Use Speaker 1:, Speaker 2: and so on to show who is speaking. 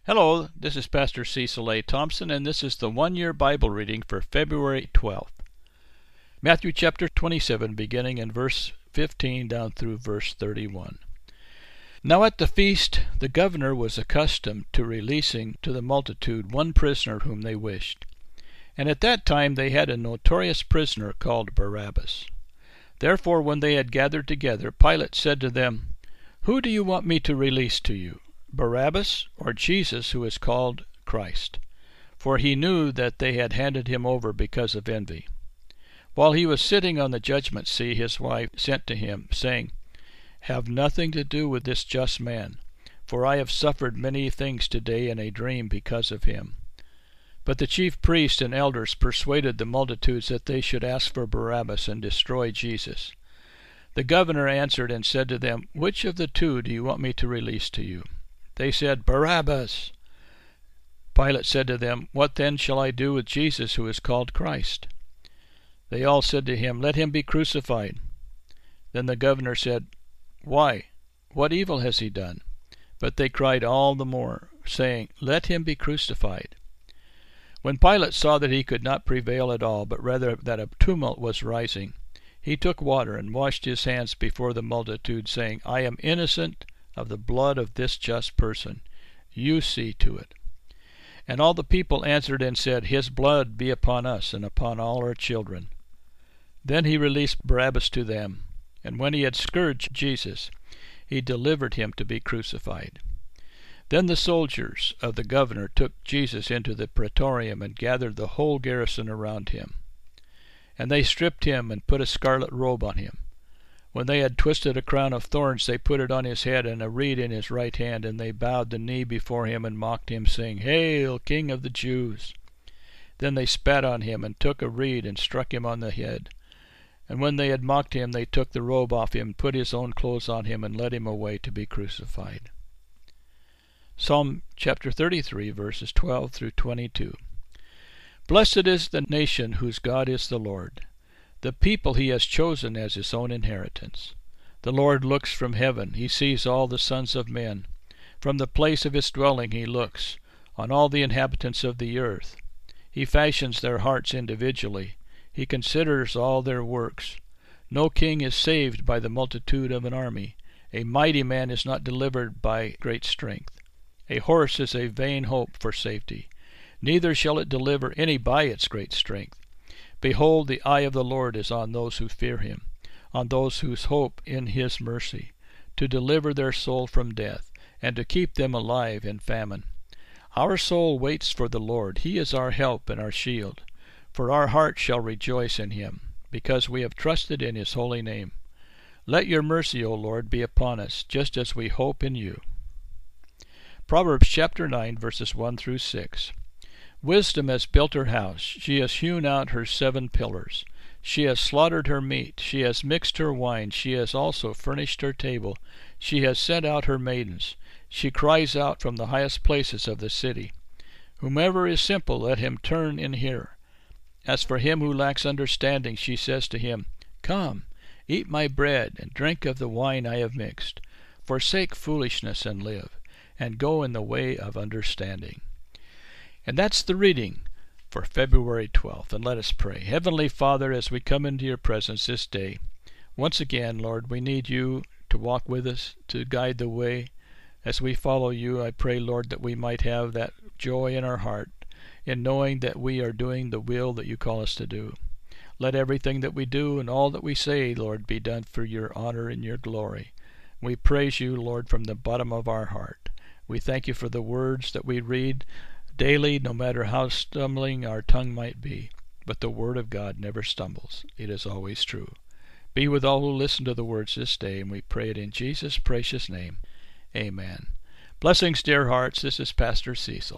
Speaker 1: Hello, this is Pastor Cecil A. Thompson, and this is the one-year Bible reading for February 12th. Matthew chapter 27, beginning in verse 15 down through verse 31. Now at the feast the governor was accustomed to releasing to the multitude one prisoner whom they wished. And at that time they had a notorious prisoner called Barabbas. Therefore when they had gathered together, Pilate said to them, "Who do you want me to release to you, Barabbas or Jesus, who is called Christ?" For he knew that they had handed him over because of envy. While he was sitting on the judgment seat, his wife sent to him, saying, "Have nothing to do with this just man, for I have suffered many things today in a dream because of him." But the chief priests and elders persuaded the multitudes that they should ask for Barabbas and destroy Jesus. The governor answered and said to them, "Which of the two do you want me to release to you?" They said, "Barabbas." Pilate said to them, "What then shall I do with Jesus, who is called Christ?" They all said to him, "Let him be crucified." Then the governor said, "Why? What evil has he done?" But they cried all the more, saying, "Let him be crucified." When Pilate saw that he could not prevail at all, but rather that a tumult was rising, he took water and washed his hands before the multitude, saying, "I am innocent of the blood of this just person. You see to it." And all the people answered and said, "His blood be upon us and upon all our children." Then he released Barabbas to them, and when he had scourged Jesus, he delivered him to be crucified. Then the soldiers of the governor took Jesus into the praetorium and gathered the whole garrison around him. And they stripped him and put a scarlet robe on him. When they had twisted a crown of thorns, they put it on his head and a reed in his right hand, and they bowed the knee before him and mocked him, saying, "Hail, King of the Jews!" Then they spat on him and took a reed and struck him on the head. And when they had mocked him, they took the robe off him, put his own clothes on him, and led him away to be crucified. Psalm chapter 33, verses 12 through 22. Blessed is the nation whose God is the Lord, the people he has chosen as his own inheritance. The Lord looks from heaven, he sees all the sons of men. From the place of his dwelling he looks on all the inhabitants of the earth. He fashions their hearts individually, he considers all their works. No king is saved by the multitude of an army. A mighty man is not delivered by great strength. A horse is a vain hope for safety, neither shall it deliver any by its great strength. Behold, the eye of the Lord is on those who fear him, on those whose hope in his mercy, to deliver their soul from death, and to keep them alive in famine. Our soul waits for the Lord, he is our help and our shield. For our heart shall rejoice in him, because we have trusted in his holy name. Let your mercy, O Lord, be upon us, just as we hope in you. Proverbs chapter 9, verses 1 through 6. Wisdom has built her house. She has hewn out her 7 pillars. She has slaughtered her meat. She has mixed her wine. She has also furnished her table. She has sent out her maidens. She cries out from the highest places of the city. Whomever is simple, let him turn and hear. As for him who lacks understanding, she says to him, "Come, eat my bread, and drink of the wine I have mixed. Forsake foolishness and live, and go in the way of understanding." And that's the reading for February 12th. And let us pray. Heavenly Father, as we come into your presence this day, once again, Lord, we need you to walk with us, to guide the way. As we follow you, I pray, Lord, that we might have that joy in our heart in knowing that we are doing the will that you call us to do. Let everything that we do and all that we say, Lord, be done for your honor and your glory. We praise you, Lord, from the bottom of our heart. We thank you for the words that we read daily, no matter how stumbling our tongue might be. But the word of God never stumbles. It is always true. Be with all who listen to the words this day, and we pray it in Jesus' precious name. Amen. Blessings, dear hearts. This is Pastor Cecil.